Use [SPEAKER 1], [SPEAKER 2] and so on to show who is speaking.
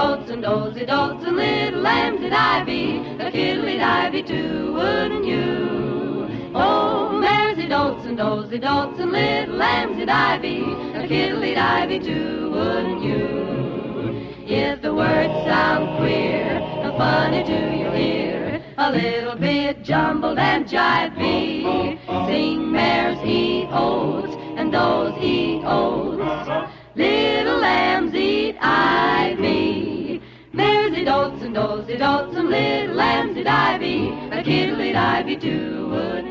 [SPEAKER 1] dotes and dozy dotes and little lambs at ivy, a kiddly ivy too, wouldn't you? Oh, maresy dotes and dozy dotes and little lambs at ivy, a kiddly ivy too, wouldn't you? If the words sound queer, funny to your ear, a little bit jumbled and jivey, sing mares eat oats and those eat oats. Little lambs eat ivy. Mares eat oats and dozy dotes and little lambs eat ivy. A kiddle eat ivy too.